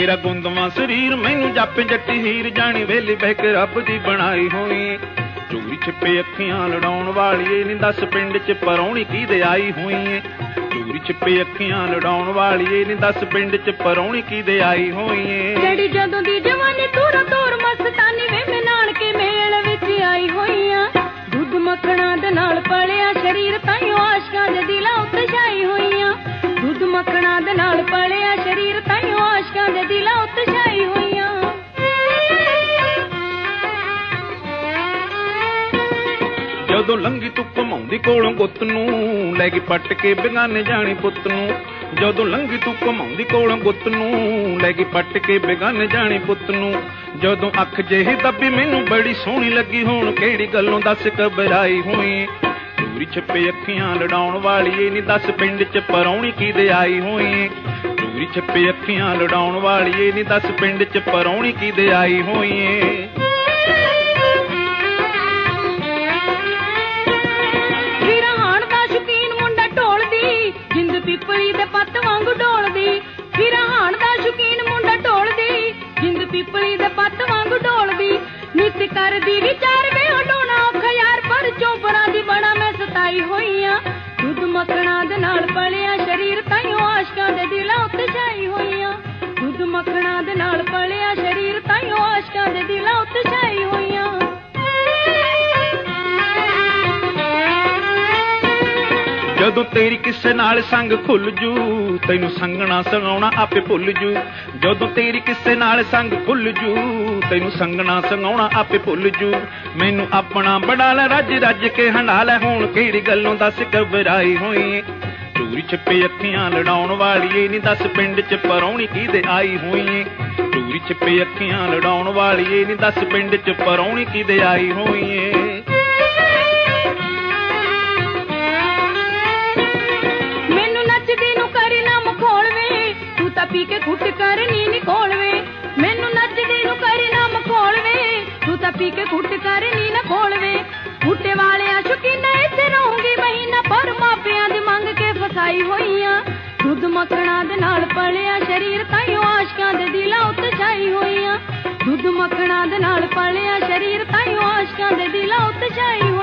तेरा गुंदवा शरीर मैनू जापे जट्टी हीर जानी वेली बह के रब दी बनाई होई। चोरी छिपे अखियां लड़ाउण वाली नी दस पिंड च परौणी किदे आई होई। चोरी छिपे अखियां लड़ाउण वाली नी दस पिंड च परौणी किदे आई होई। जड़ी जदों दी जवानी तूरा तोर मस्तानी वे मैं नानके मेल विच आई होई आ। दुध मक्खणा दे नाल पलिया शरीर ताईं आशकां दे दिलां उत्ते छाई होई आ। दुध मक्खणा दे नाल पलिया शरीर ताईं आशकां दे दिलां उत्ते छाई होई आ। जदों लंघी तू घुमाउंदी कोलों गुੱਤ ਨੂੰ ਲੈ ਗਈ ਪੱਟ ਕੇ ਬੇਗਾਨੇ ਜਾਣੀ ਪੁੱਤ ਨੂੰ। जदों लंघी तू घुमाउंदी कोलों गुੱਤ ਨੂੰ ਲੈ ਗਈ पट के बेगाने जानी पुੱਤ ਨੂੰ। जदों अख ਜਿਹੀ ਦੱਬੀ मैनू बड़ी सोहनी लगी हुण किहड़ी गल्लों दस घबराई होई। चोरी छिपे अखियां लड़ाउण वाली नी दस पिंड च परौणी किदे आई होई। चोरी छिपे अखियां लड़ाउण वाली नी दस पिंड च परौणी किदे आई होई। पिपली दे पत्त वांगू ढोलदी फिर हाण दा शौकीन मुंडा ढोलदी। जिंद पिपली दे पत्त वांगू ढोलदी नित करदी विचार वे हटाउणा औखा यार पर चौपड़ा दी बड़ा मैं सताई होई आ। दुध मक्खणा दे नाल पलिया शरीर ताईं आशकां दे दिलां उत्ते छाई होई आ। दुध मक्खणा दे नाल पलिया शरीर ताईं आशकां दे दिलां उत्ते छाई होई आ। जदों तेरी किसे नाल संग खुल जू तैनू संगना संगाउणा आपे भुल जू। जदों तेरी किसे नाल संग खुल जू तैनू संगना संगाउणा आपे भुल जू। मैनू अपना बड़ा लै रज रज के हंडा लै हुण किहड़ी गल्लों दस घबराई होई। चोरी छिपे अखियां लड़ाउण वाली नी दस पिंड च परौणी किदे आई होई। चोरी छिपे अखियां लड़ाउण वाली नी दस पिंड च परौणी किदे आई होई। पी के घुट कर नी खोलवे मैनू नचदी नू करी ना मखोलवे। तू तां पी के घुट कर नी ना खोलवे। घुटे वाले शौकीना इत्थे रहूंगी महीना पर मापियां दी मंग के फसाई होई आ। दुध मक्खणा दे नाल पलिया शरीर ताईं आशकां दे दिलां उत्ते छाई होई आ। दुध मक्खणा दे नाल पलिया शरीर ताईं आशकां दे दिलां उत्ते छाई